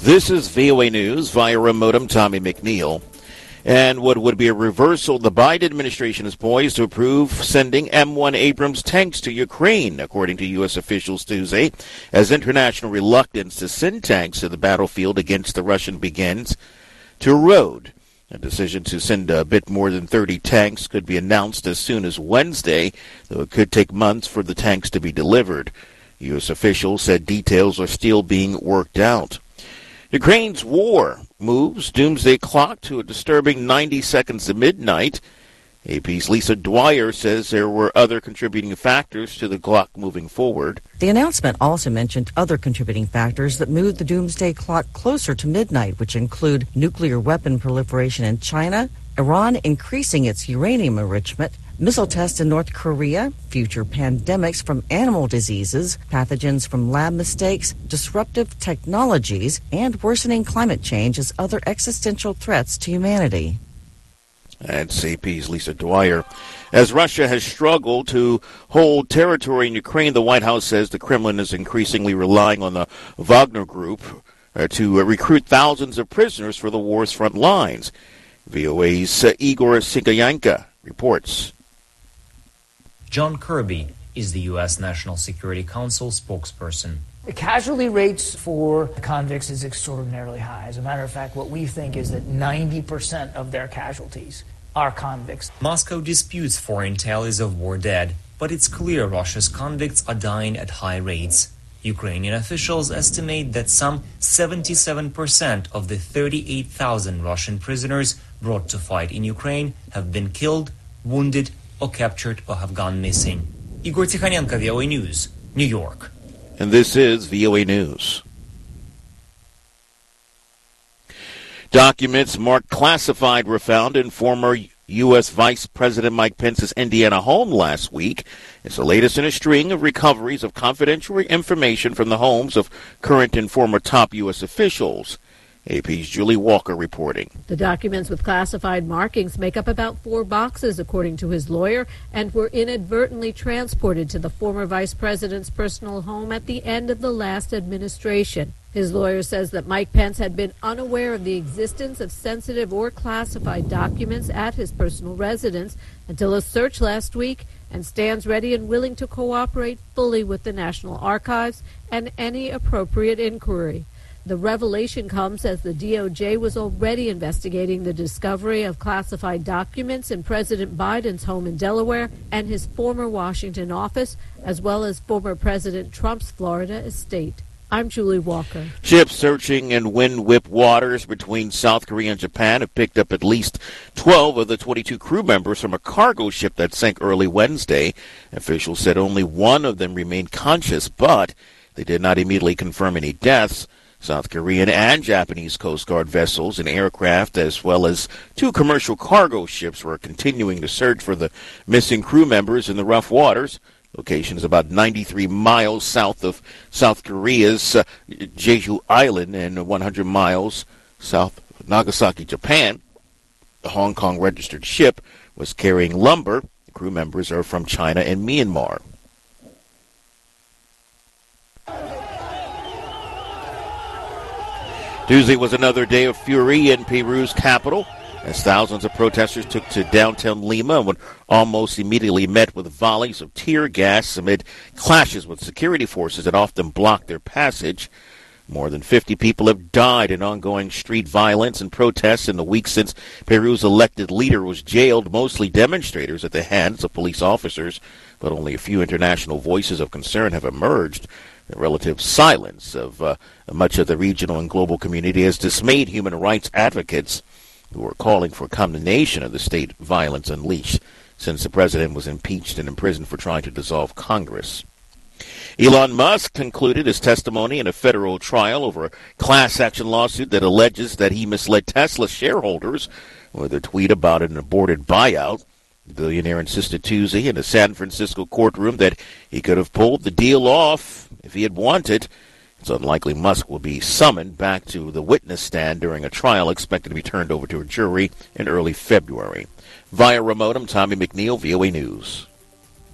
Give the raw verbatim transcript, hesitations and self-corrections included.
This is V O A News via remote. I'm Tommy McNeil. And what would be a reversal, the Biden administration is poised to approve sending M one Abrams tanks to Ukraine, according to U S officials Tuesday, as international reluctance to send tanks to the battlefield against the Russian begins to erode. A decision to send a bit more than thirty tanks could be announced as soon as Wednesday, though it could take months for the tanks to be delivered. U S officials said details are still being worked out. Ukraine's war moves doomsday clock to a disturbing ninety seconds to midnight. A P's Lisa Dwyer says there were other contributing factors to the clock moving forward. The announcement also mentioned other contributing factors that moved the doomsday clock closer to midnight, which include nuclear weapon proliferation in China, Iran increasing its uranium enrichment, missile tests in North Korea, future pandemics from animal diseases, pathogens from lab mistakes, disruptive technologies, and worsening climate change as other existential threats to humanity. That's A P's Lisa Dwyer. As Russia has struggled to hold territory in Ukraine, the White House says the Kremlin is increasingly relying on the Wagner Group uh, to uh, recruit thousands of prisoners for the war's front lines. V O A's uh, Igor Sigayanka reports. John Kirby is the U S National Security Council spokesperson. The casualty rates for convicts is extraordinarily high. As a matter of fact, what we think is that ninety percent of their casualties are convicts. Moscow disputes foreign tallies of war dead, but it's clear Russia's convicts are dying at high rates. Ukrainian officials estimate that some seventy-seven percent of the thirty-eight thousand Russian prisoners brought to fight in Ukraine have been killed, wounded, or captured or have gone missing. Igor Tikhanenko, V O A News, New York. And this is V O A News. Documents marked classified were found in former U S Vice President Mike Pence's Indiana home last week. It's the latest in a string of recoveries of confidential information from the homes of current and former top U S officials. A P's Julie Walker reporting. The documents with classified markings make up about four boxes, according to his lawyer, and were inadvertently transported to the former vice president's personal home at the end of the last administration. His lawyer says that Mike Pence had been unaware of the existence of sensitive or classified documents at his personal residence until a search last week, and stands ready and willing to cooperate fully with the National Archives and any appropriate inquiry. The revelation comes as the D O J was already investigating the discovery of classified documents in President Biden's home in Delaware and his former Washington office, as well as former President Trump's Florida estate. I'm Julie Walker. Ships searching in wind-whipped waters between South Korea and Japan have picked up at least twelve of the twenty-two crew members from a cargo ship that sank early Wednesday. Officials said only one of them remained conscious, but they did not immediately confirm any deaths. South Korean and Japanese Coast Guard vessels and aircraft, as well as two commercial cargo ships, were continuing to search for the missing crew members in the rough waters. Location is about ninety-three miles south of South Korea's uh, Jeju Island and one hundred miles south of Nagasaki, Japan. The Hong Kong registered ship was carrying lumber. The crew members are from China and Myanmar. Tuesday was another day of fury in Peru's capital, as thousands of protesters took to downtown Lima and were almost immediately met with volleys of tear gas amid clashes with security forces that often blocked their passage. More than fifty people have died in ongoing street violence and protests in the week since Peru's elected leader was jailed, mostly demonstrators at the hands of police officers, but only a few international voices of concern have emerged. The relative silence of uh, much of the regional and global community has dismayed human rights advocates who are calling for condemnation of the state violence unleashed since the president was impeached and imprisoned for trying to dissolve Congress. Elon Musk concluded his testimony in a federal trial over a class action lawsuit that alleges that he misled Tesla shareholders with a tweet about an aborted buyout. The billionaire insisted Tuesday in a San Francisco courtroom that he could have pulled the deal off if he had wanted. It's unlikely Musk will be summoned back to the witness stand during a trial expected to be turned over to a jury in early February. Via remote, I'm Tommy McNeil, V O A News.